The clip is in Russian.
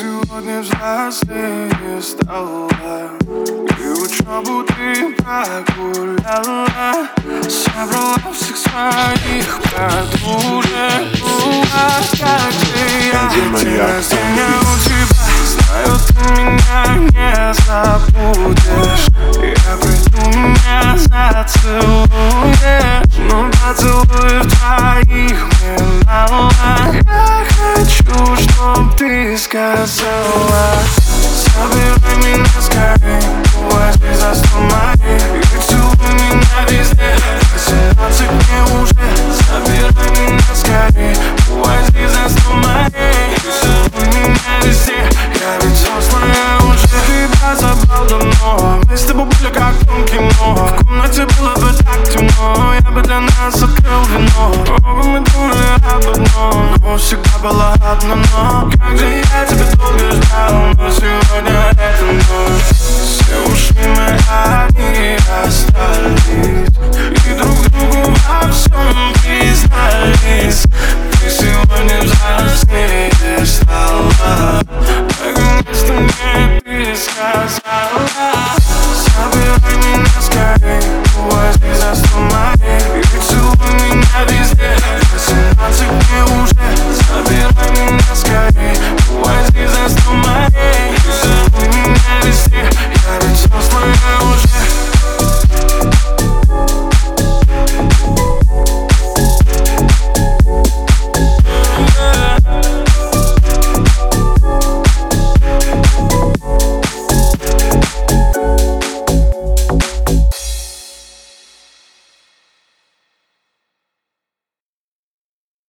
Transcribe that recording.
сегодня взрослее стала, и учебу ты прогуляла. Собрала всех своих подружек, как ты, день рождения у тебя. Знаю, ты меня не забудешь. Я приду, меня зацелуешь, но поцелуев твоих мне мало. Я хочу, чтоб ты сказала: забирай меня скорей, возьми за сто моих и целуй меня везде. 18 мне уже, забирай меня скорей, возьми за сто моих.